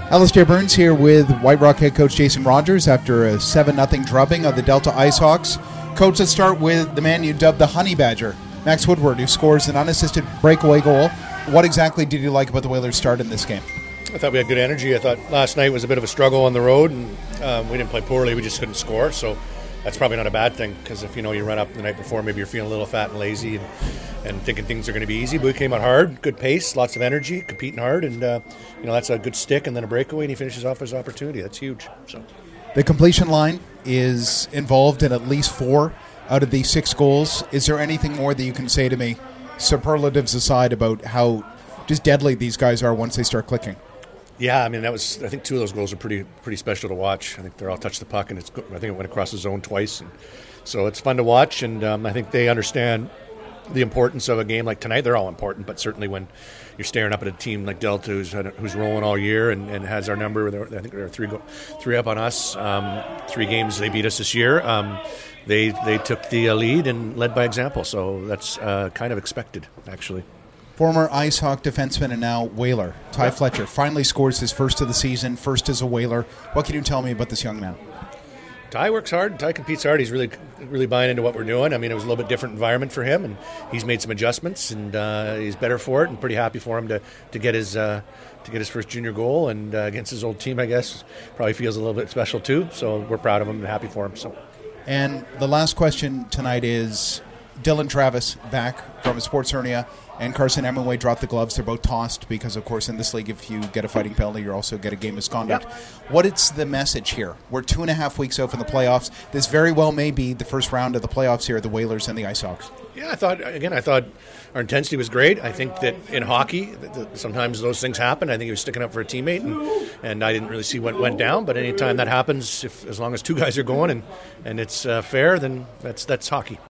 Alistair Burns here with White Rock head coach Jason Rogers after a 7-0 drubbing of the Delta IceHawks. Coach, let's start with the man you dubbed the Honey Badger, Max Woodward, who scores an unassisted breakaway goal. What exactly did you like about the Whalers' start in this game? I thought we had good energy. I thought last night was a bit of a struggle on the road, and we didn't play poorly. We just couldn't score, so that's probably not a bad thing, because if you run up the night before, maybe you're feeling a little fat and lazy and thinking things are going to be easy. But we came out hard, good pace, lots of energy, competing hard, and that's a good stick, and then a breakaway, and he finishes off his opportunity. That's huge. So the completion line is involved in at least 4 out of these 6 goals. Is there anything more that you can say to me, superlatives aside, about how just deadly these guys are once they start clicking? Yeah, I think 2 of those goals are pretty special to watch. I think they're all touched the puck, and I think it went across the zone twice, and so it's fun to watch. And I think they understand the importance of a game like tonight. They're all important, but certainly when you're staring up at a team like Delta, who's rolling all year and has our number. I think they're 3 up on us. 3 games they beat us this year. They took the lead and led by example, so that's kind of expected, actually. Former IceHawk defenseman and now Whaler, Ty Fletcher, finally scores his first of the season, first as a Whaler. What can you tell me about this young man? Ty works hard. Ty competes hard. He's really buying into what we're doing. It was a little bit different environment for him, and he's made some adjustments, and he's better for it, and pretty happy for him to get his first junior goal, and against his old team, I guess, probably feels a little bit special too. So we're proud of him and happy for him. So. And the last question tonight is Dylan Travis back from a sports hernia, and Carson Emenway dropped the gloves. They're both tossed because, of course, in this league, if you get a fighting penalty, you also get a game misconduct. Yep. What is the message here? We're 2.5 weeks out from the playoffs. This very well may be the first round of the playoffs here, the Whalers and the IceHawks. Yeah, I thought our intensity was great. I think that in hockey, sometimes those things happen. I think he was sticking up for a teammate, and I didn't really see what went down. But anytime that happens, as long as 2 guys are going and it's fair, then that's hockey.